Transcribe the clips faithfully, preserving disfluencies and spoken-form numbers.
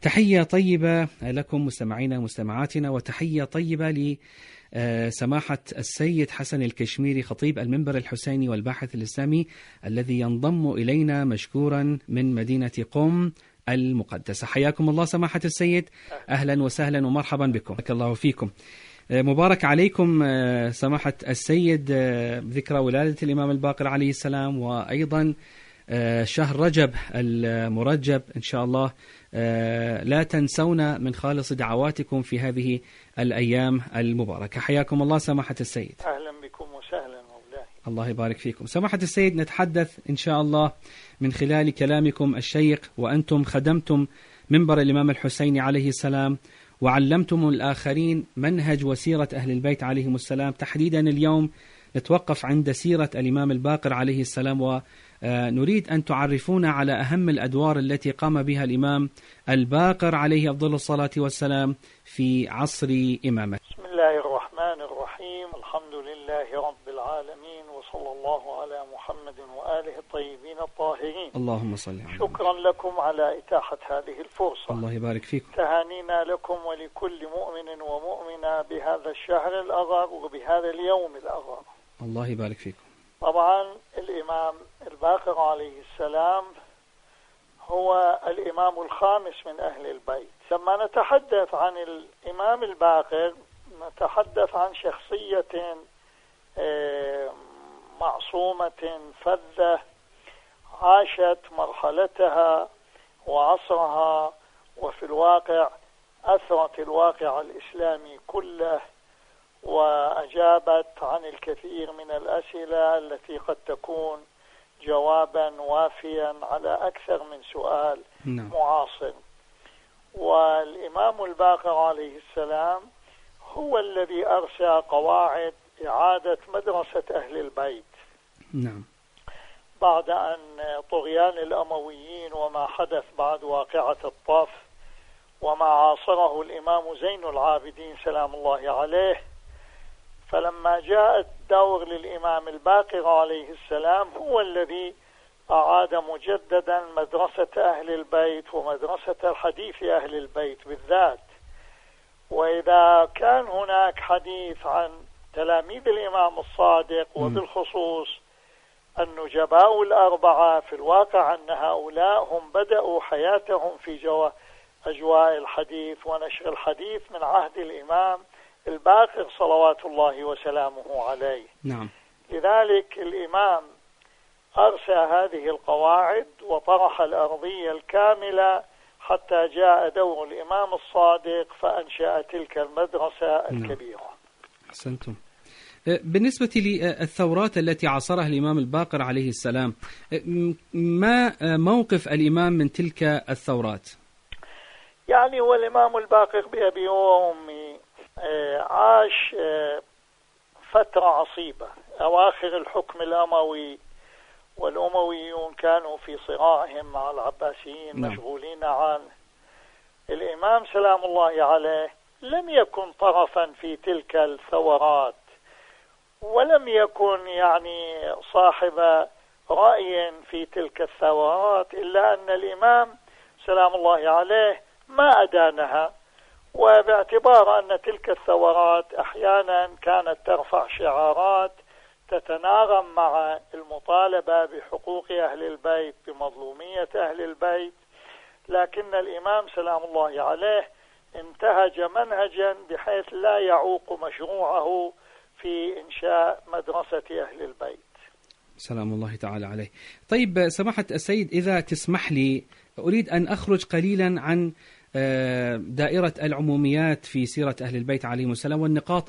تحية طيبة لكم مستمعينا ومستمعاتنا، وتحية طيبة لسماحة السيد حسن الكشميري خطيب المنبر الحسيني والباحث الإسلامي الذي ينضم إلينا مشكورا من مدينة قم المقدسة. حياكم الله سماحة السيد، أهلا وسهلا ومرحبا بكم، بارك الله فيكم. مبارك عليكم سماحة السيد ذكرى ولادة الإمام الباقر عليه السلام، وأيضا شهر رجب المرجب إن شاء الله. لا تنسونا من خالص دعواتكم في هذه الأيام المباركة. حياكم الله سماحة السيد. أهلا بكم وسهلا مولاي. الله يبارك فيكم سماحة السيد. نتحدث إن شاء الله من خلال كلامكم الشيق، وأنتم خدمتم منبر الإمام الحسين عليه السلام وعلمتم الآخرين منهج وسيرة أهل البيت عليهم السلام. تحديدا اليوم نتوقف عند سيرة الإمام الباقر عليه السلام، ونريد أن تعرفونا على أهم الأدوار التي قام بها الإمام الباقر عليه أفضل الصلاة والسلام في عصر إمامه. بسم الله الرحمن الرحيم، الحمد لله رب العالمين، وصلى الله على محمد وآله الطيبين الطاهرين. اللهم صل على محمد. شكرا لكم على إتاحة هذه الفرصة. الله يبارك فيكم. تهانينا لكم ولكل مؤمن ومؤمنة بهذا الشهر الأغر وبهذا اليوم الأغر. الله يبارك فيكم. طبعا الإمام الباقر عليه السلام هو الإمام الخامس من أهل البيت. لما نتحدث عن الإمام الباقر نتحدث عن شخصية معصومة فذة عاشت مرحلتها وعصرها، وفي الواقع أثرت الواقع الإسلامي كله، وأجابت عن الكثير من الأسئلة التي قد تكون جوابا وافيا على أكثر من سؤال نعم. معاصر. والإمام الباقر عليه السلام هو الذي أرسى قواعد إعادة مدرسة أهل البيت. نعم. بعد أن طغيان الأمويين وما حدث بعد واقعة الطف وما عاصره الإمام زين العابدين سلام الله عليه، فلما جاء الدور للإمام الباقر عليه السلام هو الذي أعاد مجددا مدرسة أهل البيت ومدرسة الحديث أهل البيت بالذات. وإذا كان هناك حديث عن تلاميذ الإمام الصادق وبالخصوص النجباء الأربعة، في الواقع أن هؤلاء هم بدأوا حياتهم في جو أجواء الحديث ونشر الحديث من عهد الإمام الباقر صلوات الله وسلامه عليه. نعم. لذلك الإمام أرسى هذه القواعد وطرح الأرضية الكاملة حتى جاء دور الإمام الصادق فأنشأ تلك المدرسة الكبيرة. أحسنتم. بالنسبة للثورات التي عاصرها الإمام الباقر عليه السلام، ما موقف الإمام من تلك الثورات؟ يعني هو الإمام الباقر بأبي وأمي عاش فترة عصيبة، أواخر الحكم الأموي، والأمويون كانوا في صراعهم مع العباسيين مشغولين عنه. الإمام سلام الله عليه لم يكن طرفا في تلك الثورات، ولم يكن يعني صاحب رأي في تلك الثورات، إلا أن الإمام سلام الله عليه ما أدانها، وباعتبار أن تلك الثورات أحيانا كانت ترفع شعارات تتناغم مع المطالبة بحقوق أهل البيت بمظلومية أهل البيت، لكن الإمام سلام الله عليه انتهج منهجا بحيث لا يعوق مشروعه في إنشاء مدرسة أهل البيت سلام الله تعالى عليه. طيب سماحة السيد، إذا تسمح لي أريد أن أخرج قليلا عن دائرة العموميات في سيرة أهل البيت عليهم السلام والنقاط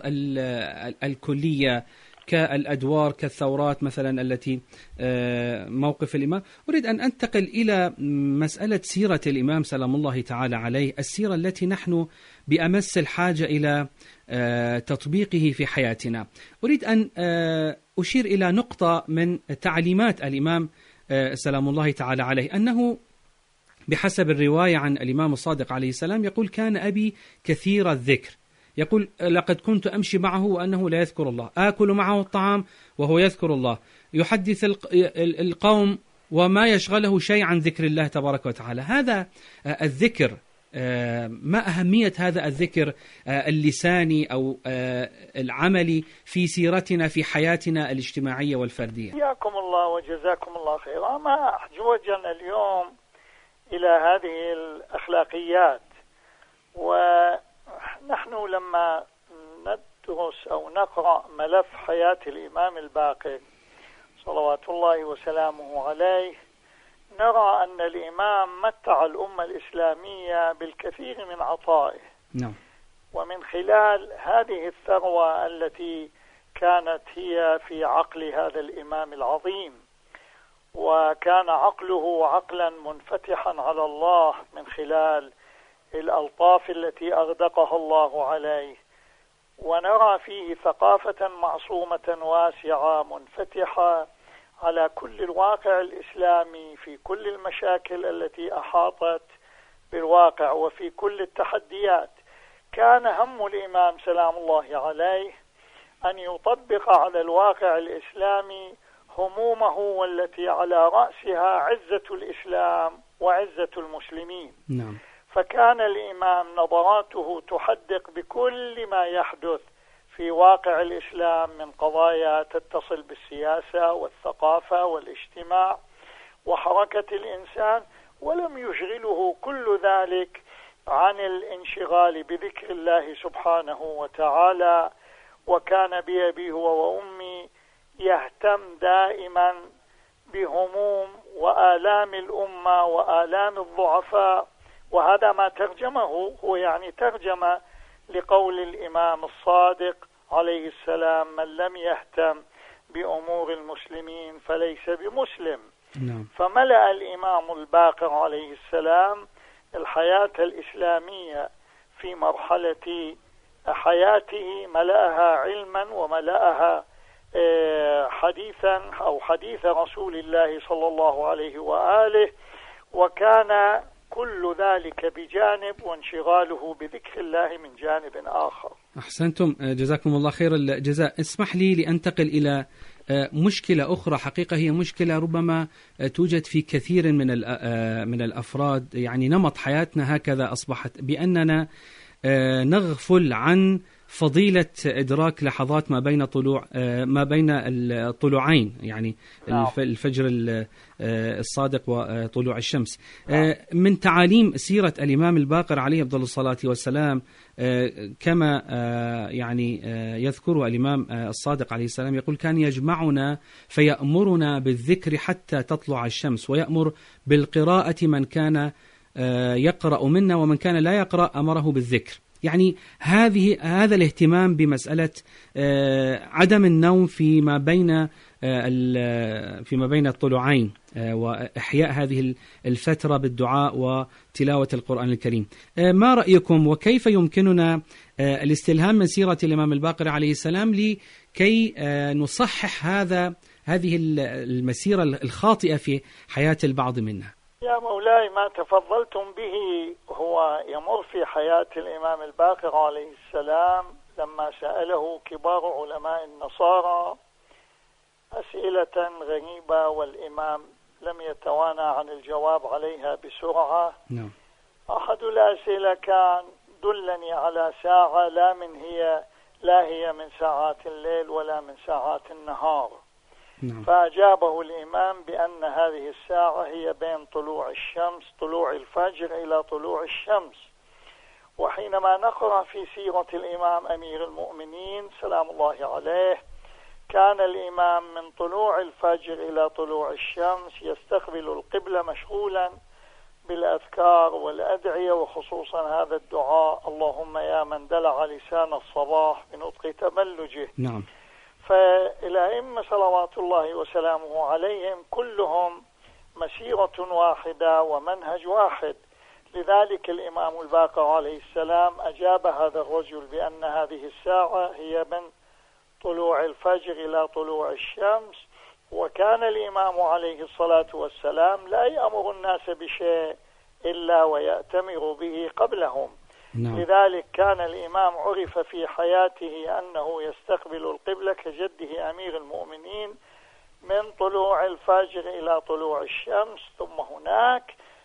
الكلية كالأدوار كالثورات مثلا التي موقف الإمام. أريد أن أنتقل إلى مسألة سيرة الإمام سلام الله تعالى عليه، السيرة التي نحن بأمس الحاجة إلى تطبيقه في حياتنا. أريد أن أشير إلى نقطة من تعليمات الإمام سلام الله تعالى عليه، أنه بحسب الرواية عن الإمام الصادق عليه السلام يقول: كان أبي كثير الذكر، يقول: لقد كنت أمشي معه وأنه لا يذكر الله، آكل معه الطعام وهو يذكر الله، يحدث القوم وما يشغله شيء عن ذكر الله تبارك وتعالى. هذا الذكر ما أهمية هذا الذكر اللساني أو العملي في سيرتنا في حياتنا الاجتماعية والفردية؟ حياكم الله وجزاكم الله خيرا. ما أحوجنا اليوم إلى هذه الأخلاقيات، ونحن لما ندرس أو نقرأ ملف حياة الإمام الباقر صلوات الله وسلامه عليه نرى أن الإمام متع الأمة الإسلامية بالكثير من عطائه. نعم. ومن خلال هذه الثروة التي كانت هي في عقل هذا الإمام العظيم، وكان عقله عقلا منفتحا على الله من خلال الألطاف التي أغدقها الله عليه، ونرى فيه ثقافة معصومة واسعة منفتحة على كل الواقع الإسلامي في كل المشاكل التي أحاطت بالواقع وفي كل التحديات. كان هم الإمام سلام الله عليه أن يطبق على الواقع الإسلامي همومه والتي على رأسها عزة الإسلام وعزة المسلمين. نعم. فكان الإمام نظراته تحدق بكل ما يحدث في واقع الإسلام من قضايا تتصل بالسياسة والثقافة والاجتماع وحركة الإنسان، ولم يشغله كل ذلك عن الانشغال بذكر الله سبحانه وتعالى. وكان بأبي هو وأمي يهتم دائما بهموم وآلام الأمة وآلام الضعفاء، وهذا ما ترجمه هو يعني ترجمة لقول الإمام الصادق عليه السلام: من لم يهتم بأمور المسلمين فليس بمسلم. نعم. فملأ الإمام الباقر عليه السلام الحياة الإسلامية في مرحلة حياته، ملأها علما وملأها حديثا أو حديث رسول الله صلى الله عليه وآله، وكان كل ذلك بجانب وانشغاله بذكر الله من جانب آخر. أحسنتم، جزاكم الله خير الجزاء. اسمح لي لأنتقل إلى مشكلة أخرى، حقيقة هي مشكلة ربما توجد في كثير من من الأفراد. يعني نمط حياتنا هكذا أصبحت، بأننا نغفل عن فضيلة إدراك لحظات ما بين طلوع ما بين الطلوعين، يعني الفجر الصادق وطلوع الشمس. من تعاليم سيرة الإمام الباقر عليه أفضل الصلاة والسلام كما يعني يذكر الإمام الصادق عليه السلام، يقول: كان يجمعنا فيأمرنا بالذكر حتى تطلع الشمس، ويأمر بالقراءة من كان يقرأ منا، ومن كان لا يقرأ أمره بالذكر. يعني هذه هذا الاهتمام بمسألة عدم النوم فيما بين فيما بين الطلوعين، وإحياء هذه الفترة بالدعاء وتلاوة القرآن الكريم. ما رأيكم، وكيف يمكننا الاستلهام من سيرة الإمام الباقر عليه السلام لكي نصحح هذا هذه المسيرة الخاطئة في حياة البعض منا؟ يا مولاي، ما تفضلتم به هو يمر في حياة الإمام الباقر عليه السلام لما سأله كبار علماء النصارى أسئلة غريبة، والإمام لم يتوانى عن الجواب عليها بسرعة. نعم. أحد الأسئلة كان: دلني على ساعة لا من هي لا هي من ساعات الليل ولا من ساعات النهار. نعم. فأجابه الإمام بأن هذه الساعة هي بين طلوع الشمس طلوع الفجر إلى طلوع الشمس. وحينما نقرأ في سيرة الإمام أمير المؤمنين سلام الله عليه، كان الإمام من طلوع الفجر إلى طلوع الشمس يستقبل القبلة مشغولا بالأذكار والأدعية، وخصوصا هذا الدعاء: اللهم يا من دلع لسان الصباح بنطق تبلجه. نعم. فالأئمة صلوات الله وسلامه عليهم كلهم مسيرة واحدة ومنهج واحد. لذلك الإمام الباقر عليه السلام أجاب هذا الرجل بأن هذه الساعة هي من طلوع الفجر إلى طلوع الشمس. وكان الإمام عليه الصلاة والسلام لا يأمر الناس بشيء إلا ويأتمر به قبلهم. نعم. لذلك كان الإمام عرف في حياته أنه يستقبل القبلة كجده أمير المؤمنين من طلوع الفجر إلى طلوع الشمس، ثم هناك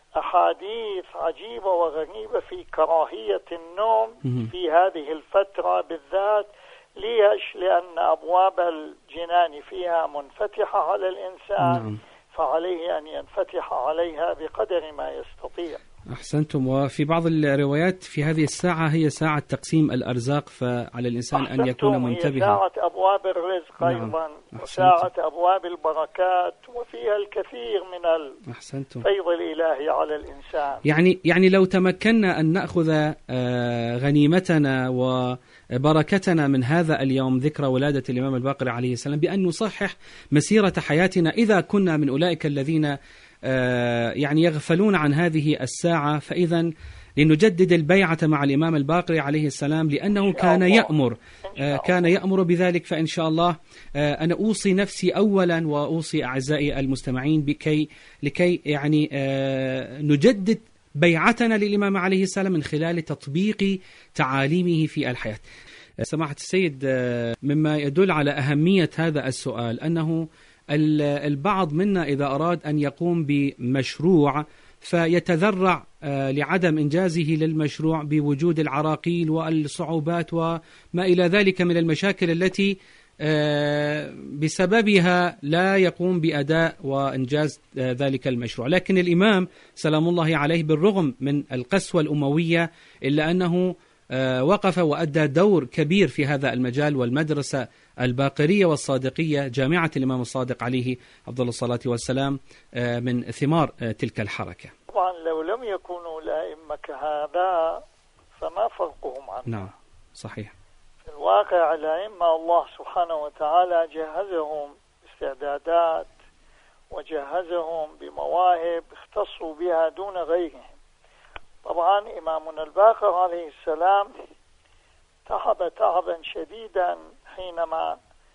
أحاديث عجيبة وغريبة في كراهية النوم في هذه الفترة بالذات. ليش؟ لأن أبواب الجنان فيها منفتحة على الإنسان. نعم. فعليه أن ينفتح عليها بقدر ما يستطيع. أحسنتم. وفي بعض الروايات في هذه الساعة هي ساعة تقسيم الأرزاق، فعلى الإنسان أن يكون منتبها. هي ساعة أبواب الرزق. نعم. أيضا وساعة أبواب البركات، وفيها الكثير من الفيض الإلهي على الإنسان. يعني يعني لو تمكنا أن نأخذ غنيمتنا وبركتنا من هذا اليوم، ذكرى ولادة الإمام الباقر عليه السلام، بأن نصحح مسيرة حياتنا إذا كنا من أولئك الذين يعني يغفلون عن هذه الساعة، فإذا لنجدد البيعة مع الإمام الباقر عليه السلام، لأنه كان يأمر كان يأمر بذلك. فإن شاء الله أنا أوصي نفسي أولا وأوصي أعزائي المستمعين بكي لكي يعني نجدد بيعتنا للإمام عليه السلام من خلال تطبيق تعاليمه في الحياة. سماحة السيد، مما يدل على أهمية هذا السؤال أنه البعض منا إذا أراد أن يقوم بمشروع فيتذرع لعدم إنجازه للمشروع بوجود العراقيل والصعوبات وما إلى ذلك من المشاكل التي بسببها لا يقوم بأداء وإنجاز ذلك المشروع. لكن الإمام سلام الله عليه بالرغم من القسوة الأموية إلا أنه وقف وأدى دور كبير في هذا المجال، والمدرسة الباقرية والصادقية جامعة الإمام الصادق عليه أفضل الصلاة والسلام من ثمار تلك الحركة. طبعا لو لم يكونوا الأئمة كهذا فما فرقهم عنه. نعم صحيح. في الواقع الأئمة الله سبحانه وتعالى جهزهم باستعدادات وجهزهم بمواهب اختصوا بها دون غيرهم. طبعا إمامنا الباقر عليه السلام تعب تعبا شديدا حينما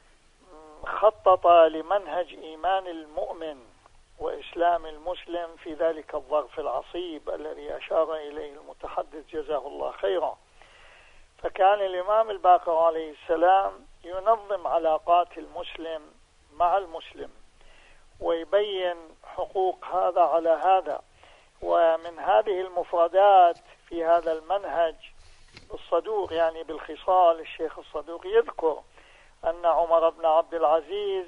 خطط لمنهج إيمان المؤمن وإسلام المسلم في ذلك الظرف العصيب الذي أشار إليه المتحدث جزاه الله خيرا. فكان الإمام الباقر عليه السلام ينظم علاقات المسلم مع المسلم ويبين حقوق هذا على هذا. ومن هذه المفردات في هذا المنهج الصدوق، يعني بالخصال، الشيخ الصدوق يذكر أن عمر بن عبد العزيز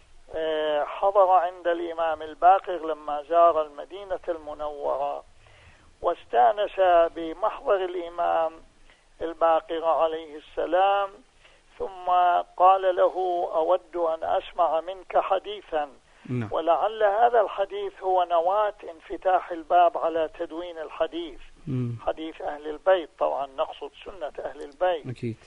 حضر عند الإمام الباقر لما زار المدينة المنورة واستأنس بمحضر الإمام الباقر عليه السلام، ثم قال له: أود أن أسمع منك حديثا. م. ولعل هذا الحديث هو نواة انفتاح الباب على تدوين الحديث. م. حديث أهل البيت، طبعا نقصد سنة أهل البيت. أكيد.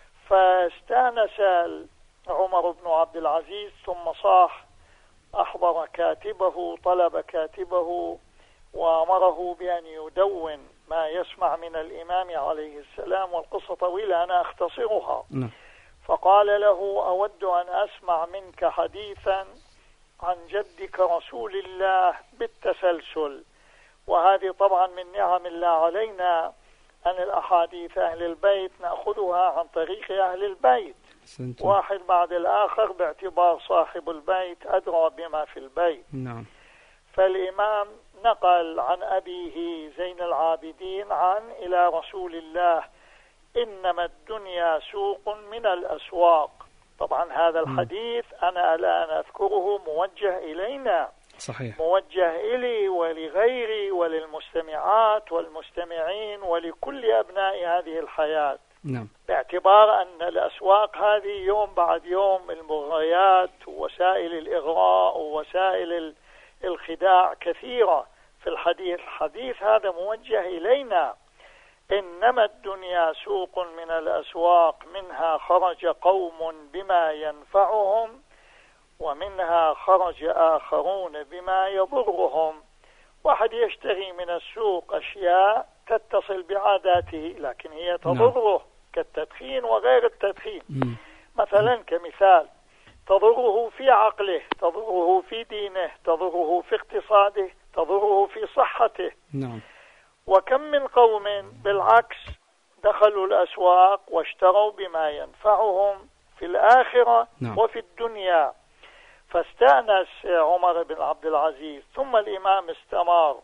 فاستأنس عمر بن عبد العزيز ثم صاح، أحضر كاتبه، طلب كاتبه وأمره بأن يدون ما يسمع من الإمام عليه السلام، والقصة طويلة أنا أختصرها. م. فقال له: أود أن أسمع منك حديثا عن جدك رسول الله بالتسلسل. وهذه طبعا من نعم الله علينا أن الأحاديث أهل البيت نأخذها عن طريق أهل البيت، سنتم. واحد بعد الآخر باعتبار صاحب البيت أدرى بما في البيت. نعم. فالإمام نقل عن أبيه زين العابدين عن إلى رسول الله: إنما الدنيا سوق من الأسواق. طبعا هذا الحديث أنا الآن أذكره موجه إلينا، صحيح، موجه إلي ولغيري وللمستمعات والمستمعين ولكل أبناء هذه الحياة. نعم. باعتبار أن الأسواق هذه يوم بعد يوم المغريات ووسائل الإغراء ووسائل الخداع كثيرة في الحديث. الحديث هذا موجه إلينا: إنما الدنيا سوق من الأسواق، منها خرج قوم بما ينفعهم ومنها خرج آخرون بما يضرهم. واحد يشتري من السوق أشياء تتصل بعاداته لكن هي تضره، نعم. كالتدخين وغير التدخين. م. مثلا كمثال، تضره في عقله، تضره في دينه، تضره في اقتصاده، تضره في صحته. نعم. وكم من قوم بالعكس دخلوا الأسواق واشتروا بما ينفعهم في الآخرة، نعم. وفي الدنيا. فاستأنس عمر بن عبد العزيز، ثم الإمام استمر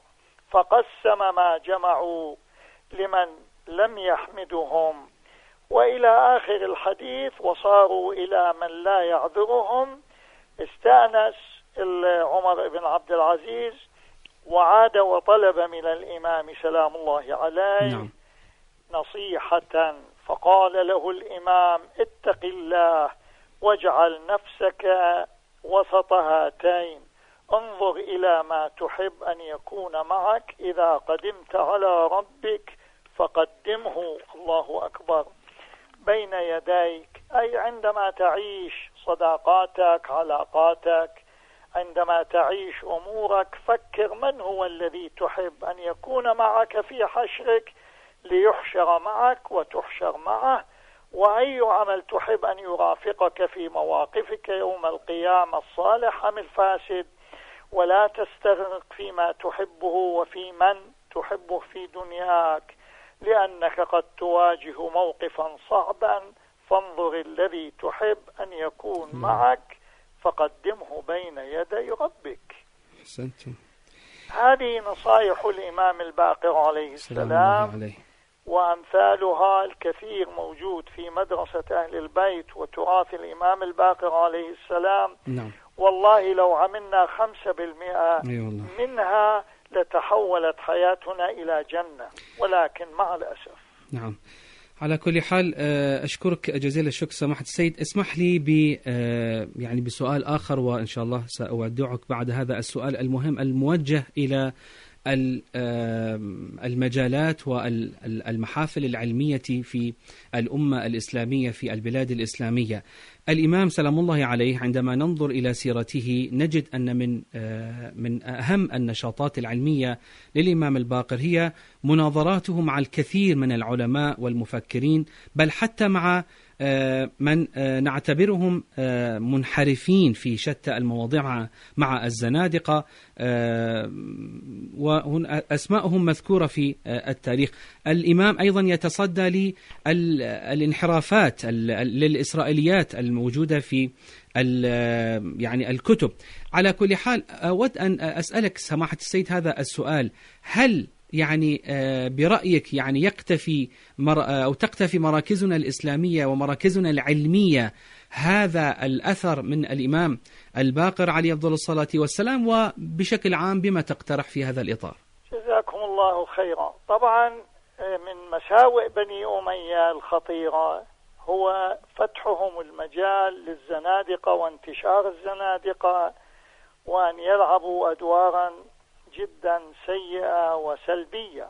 فقسم ما جمعوا لمن لم يحمدهم، وإلى آخر الحديث وصاروا إلى من لا يعذرهم. استأنس عمر بن عبد العزيز وعاد وطلب من الإمام سلام الله عليه نعم. نصيحة، فقال له الإمام: اتق الله واجعل نفسك وسط هاتين، انظر إلى ما تحب أن يكون معك، إذا قدمت على ربك فقدمه الله أكبر بين يديك، أي عندما تعيش صداقاتك علاقاتك، عندما تعيش أمورك، فكر من هو الذي تحب أن يكون معك في حشرك ليحشر معك وتحشر معه، وأي عمل تحب أن يرافقك في مواقفك يوم القيامة، الصالح أم الفاسد، ولا تستغرق فيما تحبه وفي من تحبه في دنياك، لأنك قد تواجه موقفا صعبا، فانظر الذي تحب أن يكون معك فقدمه بين يدي ربك. حسنتم. هذه نصائح الإمام الباقر عليه السلام عليه. وأمثالها الكثير موجود في مدرسة أهل البيت وتراث الإمام الباقر عليه السلام نعم. والله لو عملنا خمسة بالمئة منها لتحولت حياتنا إلى جنة، ولكن مع الأسف. نعم. على كل حال أشكرك جزيل الشكر سماحة السيد. اسمح لي ب يعني بسؤال آخر، وإن شاء الله سأودعك بعد هذا السؤال المهم الموجه إلى المجالات والمحافل العلمية في الأمة الإسلامية في البلاد الإسلامية. الإمام سلام الله عليه عندما ننظر إلى سيرته نجد أن من من أهم النشاطات العلمية للإمام الباقر هي مناظراته مع الكثير من العلماء والمفكرين، بل حتى مع من نعتبرهم منحرفين في شتى المواضيع مع الزنادقة، وأسماءهم مذكورة في التاريخ. الإمام أيضا يتصدى للانحرافات للإسرائيليات الموجودة في يعني الكتب. على كل حال أود أن أسألك سماحة السيد هذا السؤال: هل يعني برأيك يعني يكتفي أو تكتفي مراكزنا الإسلامية ومراكزنا العلمية هذا الأثر من الإمام الباقر عليه أفضل الصلاة والسلام؟ وبشكل عام بما تقترح في هذا الإطار؟ جزاكم الله خيرا. طبعا من مساوئ بني أمية الخطيرة هو فتحهم المجال للزنادقة وانتشار الزنادقة، وأن يلعبوا أدوارا جدا سيئة وسلبية.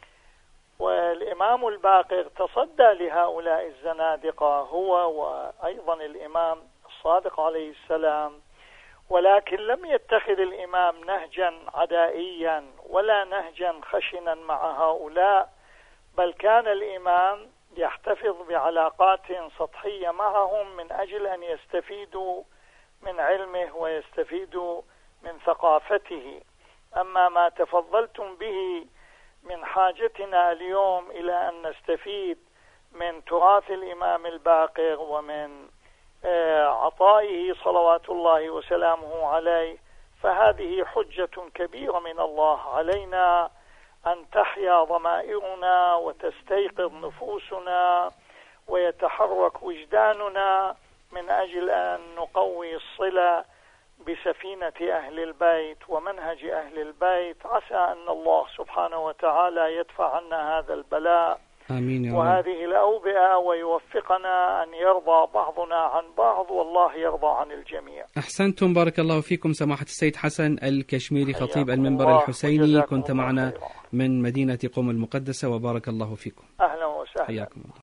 والإمام الباقر تصدى لهؤلاء الزنادقة هو وأيضا الإمام الصادق عليه السلام، ولكن لم يتخذ الإمام نهجا عدائيا ولا نهجا خشنا مع هؤلاء، بل كان الإمام يحتفظ بعلاقات سطحية معهم من أجل أن يستفيدوا من علمه ويستفيدوا من ثقافته. أما ما تفضلتم به من حاجتنا اليوم إلى أن نستفيد من تراث الإمام الباقر ومن عطائه صلوات الله وسلامه عليه، فهذه حجة كبيرة من الله علينا أن تحيا ضمائرنا وتستيقظ نفوسنا ويتحرك وجداننا من أجل أن نقوي الصلة بسفينة أهل البيت ومنهج أهل البيت، عسى أن الله سبحانه وتعالى يدفع عنا هذا البلاء آمين يا رب. وهذه الأوبئة، ويوفقنا أن يرضى بعضنا عن بعض، والله يرضى عن الجميع. أحسنتم، بارك الله فيكم. سماحة السيد حسن الكشميري خطيب المنبر الحسيني، كنت معنا من مدينة قم المقدسة، وبارك الله فيكم. أهلا وسهلا. حياكم الله.